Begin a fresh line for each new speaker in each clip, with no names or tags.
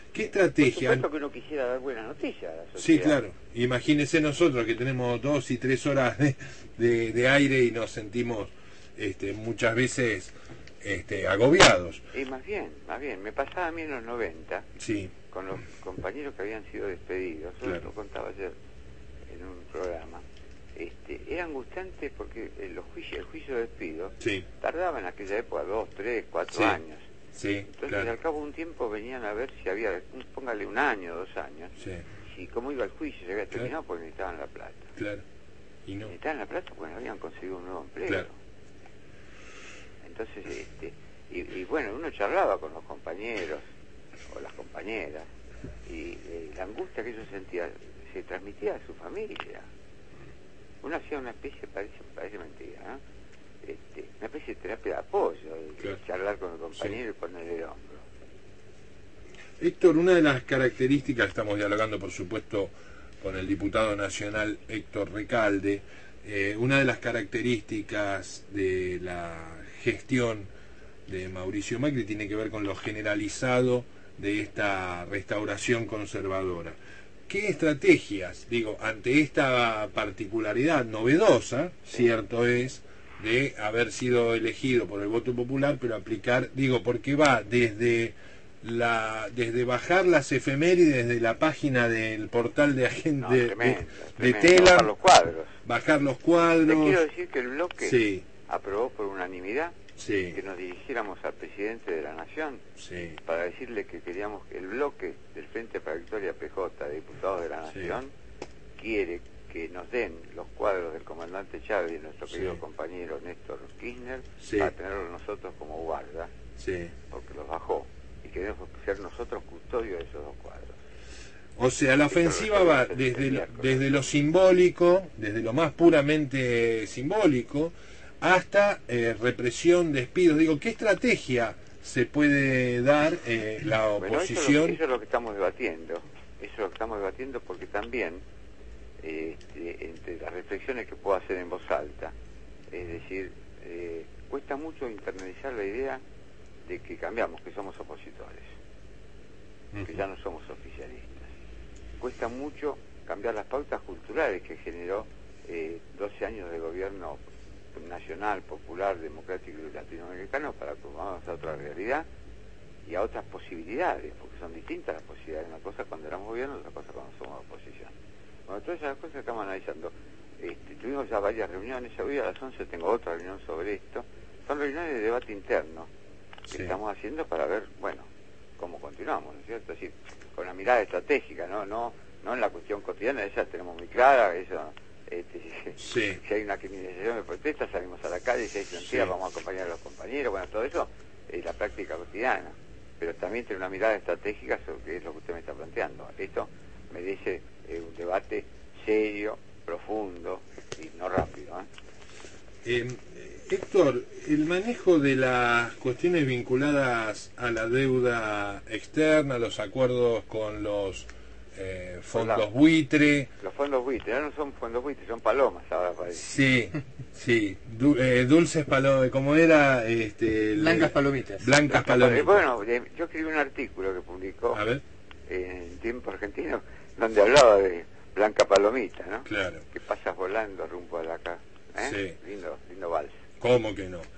¿Qué estrategia?
Por supuesto que uno quisiera dar buenas noticias a la sociedad.
Sí, claro. Imagínese nosotros que tenemos 2 y 3 horas de aire y nos sentimos muchas veces agobiados.
Y más bien, me pasaba a mí en los 90,
Sí,
con los compañeros que habían sido despedidos, yo
claro.
lo contaba ayer en un programa, era angustiante porque el juicio de despido
Sí,
tardaba en aquella época 2, 3, 4
Sí.
años.
sí,
Entonces
claro.
al cabo de un tiempo venían a ver si había, póngale 1 año, 2 años,
Sí,
si cómo iba el juicio, se había
Claro.
terminado porque necesitaban la plata.
claro. Y no,
Necesitaban la plata porque no habían conseguido un nuevo empleo.
Claro.
Entonces, y bueno, uno charlaba con los compañeros o las compañeras y la angustia que ellos sentían se transmitía a su familia. Uno hacía una especie, parece mentira, ¿no? Una especie de terapia de apoyo,
Claro.
charlar con el compañero y ponerle el hombro.
Héctor, una de las características, estamos dialogando por supuesto con el diputado nacional Héctor Recalde, una de las características de la gestión de Mauricio Macri tiene que ver con lo generalizado de esta restauración conservadora. ¿Qué estrategias, digo, ante esta particularidad novedosa, cierto es, de haber sido elegido por el voto popular, pero aplicar, digo, porque va desde bajar las efemérides de la página del portal de
No,
de
tremendo.
Telam,
Bajar los cuadros.
bajar los
Le
cuadros,
quiero decir que el bloque
sí,
aprobó por unanimidad
sí,
que nos dirigiéramos al presidente de la Nación
sí,
para decirle que queríamos que el bloque del Frente para Victoria PJ de Diputados de la
Sí.
Nación quiere que nos den los cuadros del comandante Chávez y de nuestro
Sí.
querido compañero Néstor Kirchner
Sí.
para tenerlos nosotros como guarda,
sí.
porque los bajó y queremos ser nosotros custodios de esos 2 cuadros.
O sea, la ofensiva va desde lo simbólico, desde lo más puramente simbólico, hasta represión, despidos. Digo, ¿qué estrategia se puede dar la
Bueno,
oposición?
eso es lo que estamos debatiendo. Eso es lo que estamos debatiendo porque también, entre las reflexiones que puedo hacer en voz alta, es decir, cuesta mucho internalizar la idea de que cambiamos, que somos opositores, que ya no somos oficialistas. Cuesta mucho cambiar las pautas culturales que generó 12 años de gobierno nacional, popular, democrático y latinoamericano para acomodarnos a otra realidad y a otras posibilidades, porque son distintas las posibilidades. Una cosa cuando éramos gobierno, otra cosa cuando somos oposición. Bueno, todas esas cosas que estamos analizando. Tuvimos ya varias reuniones, hoy a las 11 tengo otra reunión sobre esto. Son reuniones de debate interno que
Sí.
estamos haciendo para ver, bueno, cómo continuamos, ¿no es cierto? Es decir, con una mirada estratégica, no en la cuestión cotidiana, esa tenemos muy clara, eso,
Sí.
si hay una criminalización de protesta, salimos a la calle, si hay fronteras,
Sí.
vamos a acompañar a los compañeros, bueno, todo eso es la práctica cotidiana, pero también tener una mirada estratégica sobre qué es lo que usted me está planteando. Esto merece un debate serio, profundo y no rápido,
Héctor, el manejo de las cuestiones vinculadas a la deuda externa, los acuerdos con los fondos buitre.
Los fondos buitres, no son fondos buitres, son palomas ahora parece.
Sí, sí, dulces palomitas, ¿cómo era?
Blancas palomitas.
Blancas palomitas.
Bueno, yo escribí un artículo que publicó
A ver,
en Tiempo Argentino donde hablaba de Blanca Palomita, ¿no?
claro,
Que pasas volando rumbo a la casa.
Sí.
Lindo vals.
¿cómo que no?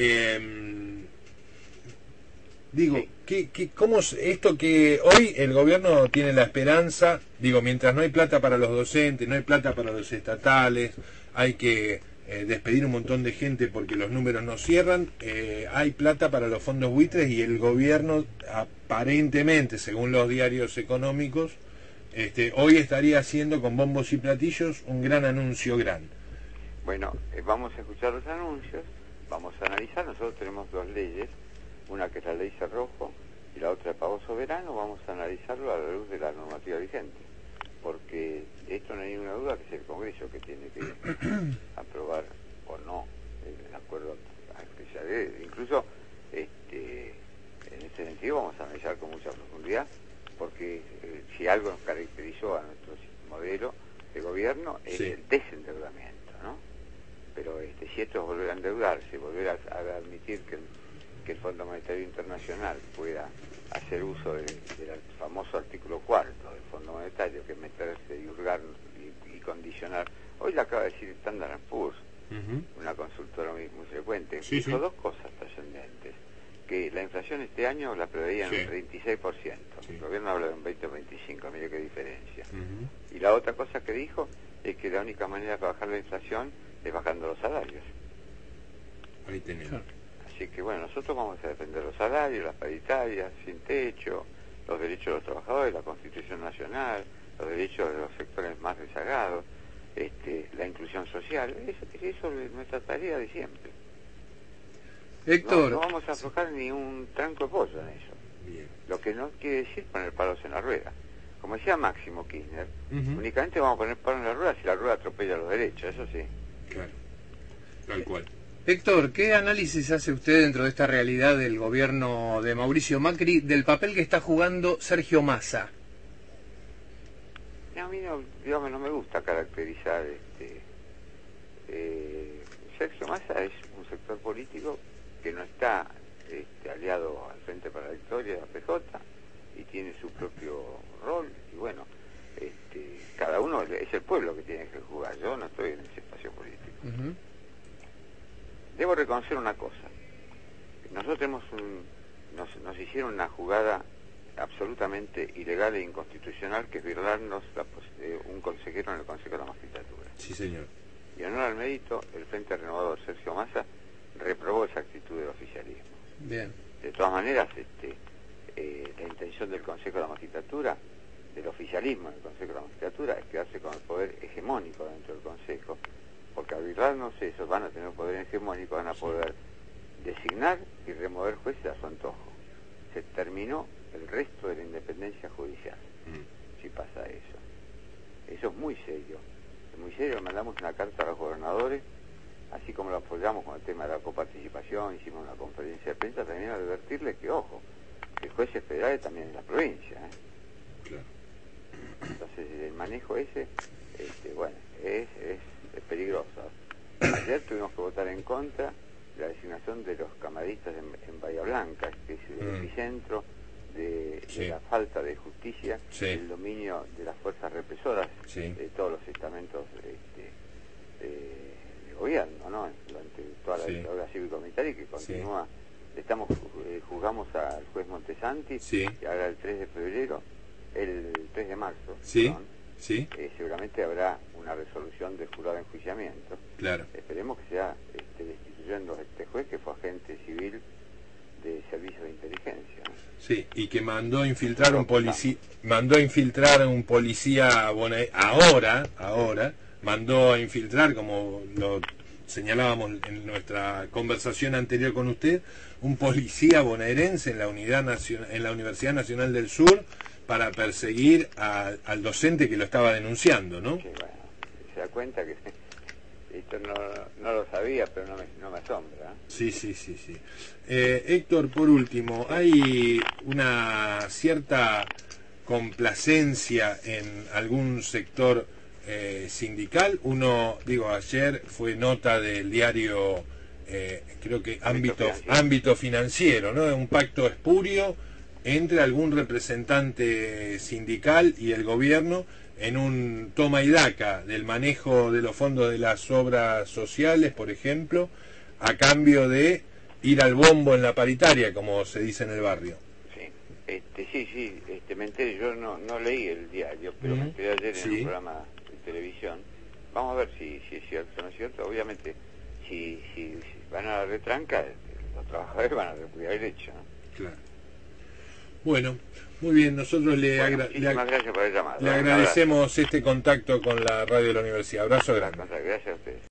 Digo,
Sí.
¿cómo es esto que hoy el gobierno tiene la esperanza? Digo, mientras no hay plata para los docentes, no hay plata para los estatales, hay que despedir un montón de gente porque los números no cierran, hay plata para los fondos buitres y el gobierno aparentemente, según los diarios económicos, hoy estaría haciendo con bombos y platillos un gran anuncio grande.
Bueno, vamos a escuchar los anuncios, vamos a analizar. Nosotros tenemos 2 leyes, una que es la ley Cerrojo y la otra de pago soberano. Vamos a analizarlo a la luz de la normativa vigente, porque esto no hay ninguna duda que es el Congreso que tiene que aprobar o no el acuerdo a especial. Incluso en ese sentido vamos a analizar con mucha profundidad, porque si algo nos caracterizó a nuestro modelo de gobierno es
Sí.
el desendeudamiento, ¿no? Pero si esto es volver a endeudarse, volver a admitir que el Fondo Monetario Internacional pueda hacer uso de la famosa famoso artículo 4 del Fondo Monetario, que es meterse y hurgar y condicionar. Hoy lo acaba de decir Standard & Poor's, una consultora muy frecuente.
Sí,
dijo
sí.
dos cosas trascendentes: que la inflación este año la preveían en un 36%, el gobierno habla de un 20 o 25, mire qué diferencia. Y la otra cosa que dijo es que la única manera de bajar la inflación es bajando los salarios.
Ahí tenemos.
Así que bueno, nosotros vamos a defender los salarios, las paritarias, sin techo, los derechos de los trabajadores, la Constitución Nacional, los derechos de los sectores más rezagados, la inclusión social. Eso es nuestra tarea de siempre.
Héctor.
No vamos a aflojar ni un tranco de pollo en eso.
Bien.
Lo que no quiere decir poner palos en la rueda. Como decía Máximo Kirchner, únicamente vamos a poner palos en la rueda si la rueda atropella los derechos, eso sí.
Claro. Tal cual.
Héctor, ¿qué análisis hace usted dentro de esta realidad del gobierno de Mauricio Macri del papel que está jugando Sergio Massa?
A mí no me gusta caracterizar Sergio Massa es un sector político que no está aliado al Frente para la Victoria de la PJ y tiene su propio rol, y bueno, cada uno es el pueblo que tiene que jugar. Yo no estoy en ese espacio político. Debo reconocer una cosa: nosotros nos hicieron una jugada absolutamente ilegal e inconstitucional, que es virlarnos un consejero en el Consejo de la Magistratura.
Sí, señor.
Y en honor al mérito, el Frente Renovador Sergio Massa reprobó esa actitud del oficialismo.
Bien.
De todas maneras, la intención del Consejo de la Magistratura, del oficialismo en el Consejo de la Magistratura, es quedarse con el poder hegemónico dentro del Consejo, porque al virlarnos eso, van a tener poder hegemónico, van a poder designar y remover jueces a su antojo. Se terminó el resto de la independencia judicial, si pasa eso. Eso es muy serio. Es muy serio. Mandamos una carta a los gobernadores, así como lo apoyamos con el tema de la coparticipación, hicimos una conferencia de prensa, también a advertirles que, ojo, que jueces federales también en la provincia.
Claro.
Entonces, el manejo ese, bueno, es peligroso. Ayer tuvimos que votar en contra de la designación de los camaristas en Bahía Blanca, que es el epicentro de la falta de justicia, el dominio de las fuerzas represoras de todos los estamentos de gobierno, ¿no? Durante toda la dictadura cívico-militar, y que continúa. Juzgamos al juez Montesanti, y ahora el 3 de marzo, seguramente habrá una resolución del jurado de enjuiciamiento.
Claro.
Esperemos que sea destituyendo a este juez, que fue agente civil de servicios de inteligencia, ¿no?
Sí, y que mandó a infiltrar un policía, ahora mandó a infiltrar, como lo señalábamos en nuestra conversación anterior con usted, un policía bonaerense en la Universidad Nacional del Sur, para perseguir al docente que lo estaba denunciando, ¿no?
Sí, bueno, se da cuenta que esto no lo sabía, pero no me asombra.
Sí. Héctor, por último, hay una cierta complacencia en algún sector sindical. Ayer fue nota del diario, creo que ámbito financiero, ¿no? Un pacto espurio entre algún representante sindical y el gobierno en un toma y daca del manejo de los fondos de las obras sociales, por ejemplo, a cambio de ir al bombo en la paritaria, como se dice en el barrio.
Me enteré. Yo no leí el diario, pero me enteré ayer en un programa de televisión. Vamos a ver si es cierto o no es cierto. Obviamente, si van a la retranca, los trabajadores van a repudiar el hecho, ¿no?
Claro. Bueno, muy bien, nosotros le
gracias por el llamado.
Le agradecemos este contacto con la radio de la universidad. Abrazo grande.
Gracias a ustedes.